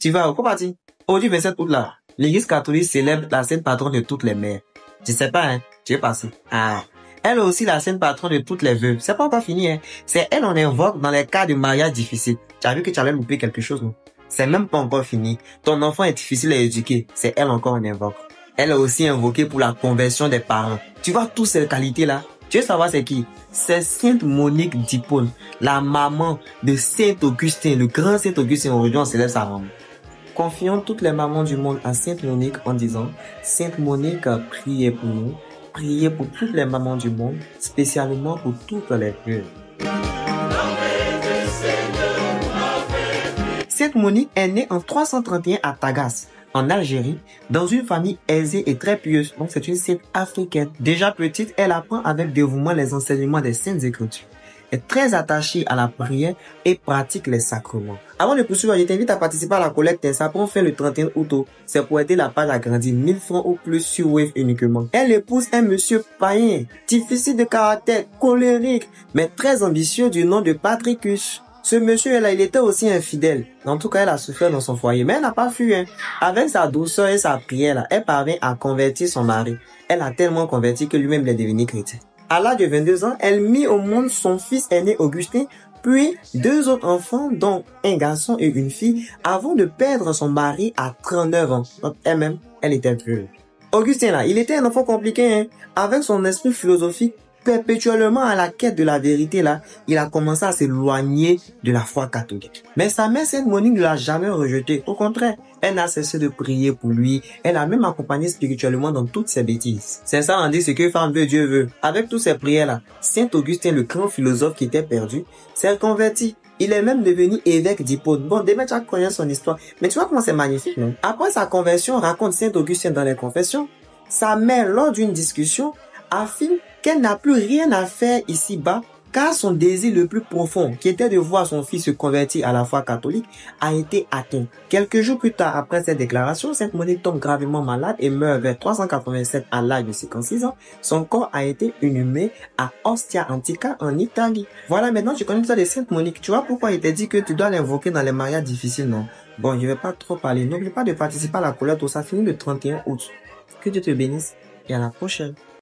Tu vas où? Quoi parti? Aujourd'hui, 27 août là, l'église catholique célèbre la sainte patronne de toutes les mères. Je sais pas, hein. Tu es passé. Ah. Elle est aussi la sainte patronne de toutes les veuves. C'est pas encore fini, hein. C'est elle on invoque dans les cas de mariage difficiles. Tu as vu que tu avais loupé quelque chose, non? C'est même pas encore fini. Ton enfant est difficile à éduquer. C'est elle encore on invoque. Elle est aussi invoquée pour la conversion des parents. Tu vois toutes ces qualités-là? Tu veux savoir c'est qui? C'est Sainte Monique d'Hippone, la maman de Saint Augustin, le grand Saint Augustin. Aujourd'hui, on célèbre sa maman. Confions toutes les mamans du monde à Sainte Monique en disant « Sainte Monique, priez pour nous, priez pour toutes les mamans du monde, spécialement pour toutes les veuves. » Sainte Monique est née en 331 à Tagas, en Algérie, dans une famille aisée et très pieuse. Donc c'est une sainte africaine. Déjà petite, elle apprend avec dévouement les enseignements des saintes écritures. Est très attachée à la prière et pratique les sacrements. Avant de poursuivre, je t'invite à participer à la collecte. Ça prend fin le 31 août. C'est pour aider la page à grandir. 1000 francs ou plus sur Wave uniquement. Elle épouse un monsieur païen, difficile de caractère, colérique, mais très ambitieux du nom de Patricus. Ce monsieur-là, il était aussi infidèle. En tout cas, elle a souffert dans son foyer, mais elle n'a pas fui. Avec sa douceur et sa prière, elle parvint à convertir son mari. Elle a tellement converti que lui-même est devenu chrétien. À l'âge de 22 ans, elle mit au monde son fils aîné Augustin, puis 2 autres enfants, dont un garçon et une fille, avant de perdre son mari à 39 ans. Donc elle-même, elle était veuve. Augustin, là, il était un enfant compliqué, avec son esprit philosophique, perpétuellement à la quête de la vérité, là, il a commencé à s'éloigner de la foi catholique. Mais sa mère Sainte Monique ne l'a jamais rejeté. Au contraire, elle n'a cessé de prier pour lui. Elle a même accompagné spirituellement dans toutes ses bêtises. C'est ça, on dit ce que femme veut, Dieu veut. Avec toutes ces prières-là, Saint Augustin, le grand philosophe qui était perdu, s'est converti. Il est même devenu évêque d'Hippone. Bon, demain, tu vas connaître son histoire. Mais tu vois comment c'est magnifique, non? Après sa conversion, raconte Saint Augustin dans les Confessions, sa mère, lors d'une discussion, affirme qu'elle n'a plus rien à faire ici-bas, car son désir le plus profond, qui était de voir son fils se convertir à la foi catholique, a été atteint. Quelques jours plus tard, après cette déclaration, Sainte Monique tombe gravement malade et meurt vers 387 à l'âge de 56 ans. Son corps a été inhumé à Ostia Antica en Italie. Voilà, maintenant tu connais ça de Sainte Monique. Tu vois pourquoi il t'a dit que tu dois l'invoquer dans les mariages difficiles, non? Bon, je vais pas trop parler. N'oublie pas de participer à la collecte, ça finit le 31 août. Que Dieu te bénisse et à la prochaine.